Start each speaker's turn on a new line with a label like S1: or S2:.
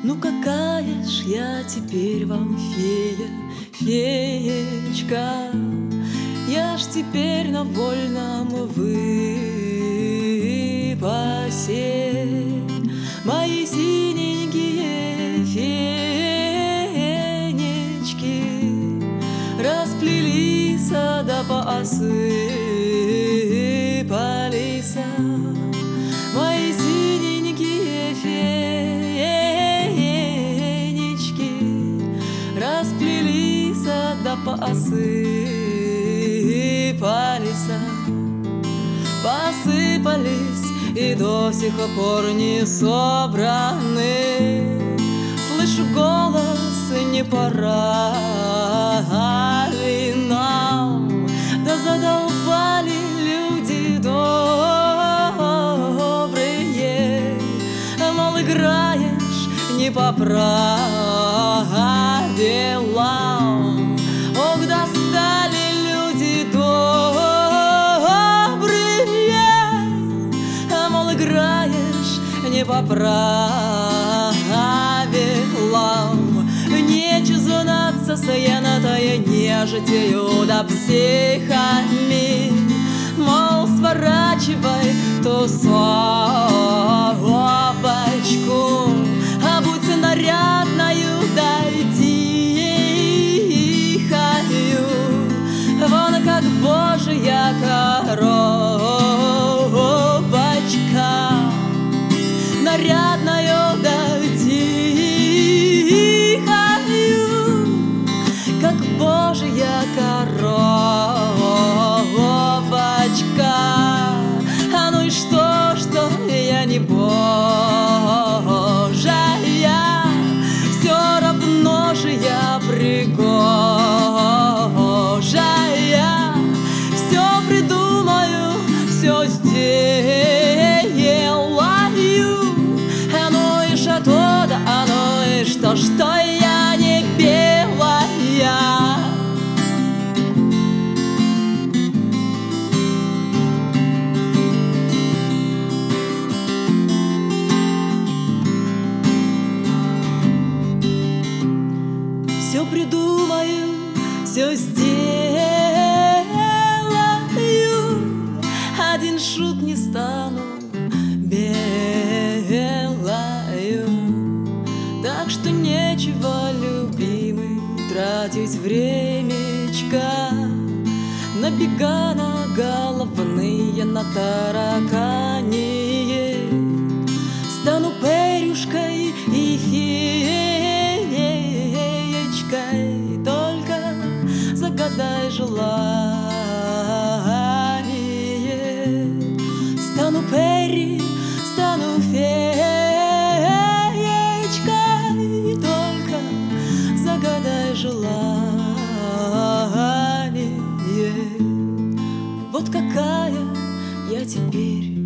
S1: Ну какая ж я теперь вам фея, феечка, я ж теперь на вольном выпасе. Мои синенькие фенечки расплелись да посыпались. Мои синенькие фенечки расплелись да посыпались. Посыпались и до сих пор не собраны. Слышу голос, не пора ли нам? Да задолбали люди добрые, мол, играешь не по правилам. Ох, достали люди добрые, мол, играешь не по правилам. Нече знаться с янотою нежитью да психами, мол, сворачивай тусовочку, а будь нарядною да тихою, вон как Божия коровочка, нарядною да тихою, как Божия коровочка. А ну и что я не Божия, все равно же я пригожая. Все придумаю, все сделаю. А ну и что да, а ну и что я не белая. Все придумаю, все сделаю, один шут не стану белою. Так что нечего, любимый, тратить времечко на бега, на головные, на тараканье. Стану перюшкой и феечкой, только загадай желание. Стану пери, стану феечкой, только загадай желание. Вот какая я теперь